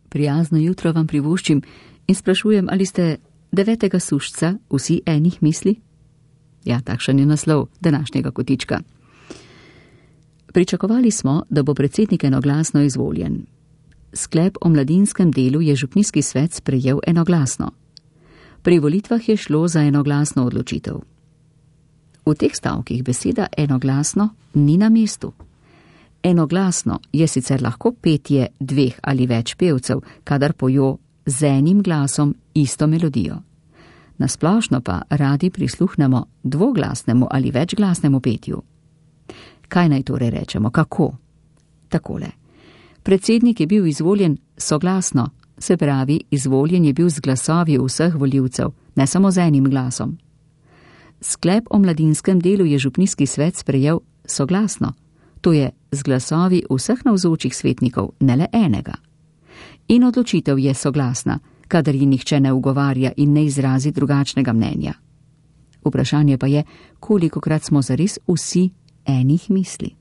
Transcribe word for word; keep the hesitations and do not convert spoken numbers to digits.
Prijazno jutro vam privoščim in sprašujem, ali ste devetega sušca vsi enih misli? Ja, takšen je naslov današnjega kotička. Pričakovali smo, da bo predsednik enoglasno izvoljen. Sklep o mladinskem delu je župnijski svet sprejel enoglasno. Pri volitvah je šlo za enoglasno odločitev. V teh stavkih beseda enoglasno ni na mestu. Enoglasno je sicer lahko petje dveh ali več pevcev, kadar pojo z enim glasom isto melodijo. Nasplošno pa radi prisluhnemo dvoglasnemu ali večglasnemu petju. Kaj naj torej rečemo, kako? Takole. Predsednik je bil izvoljen soglasno, se pravi, izvoljen je bil z glasovi vseh volivcev, ne samo z enim glasom. Sklep o mladinskem delu je župnijski svet sprejel soglasno, to je z glasovi vseh navzočih svetnikov, ne le enega. In odločitev je soglasna, kadar ji nihče ne ugovarja in ne izrazi drugačnega mnenja. Vprašanje pa je, kolikokrat smo zares vsi enih misli.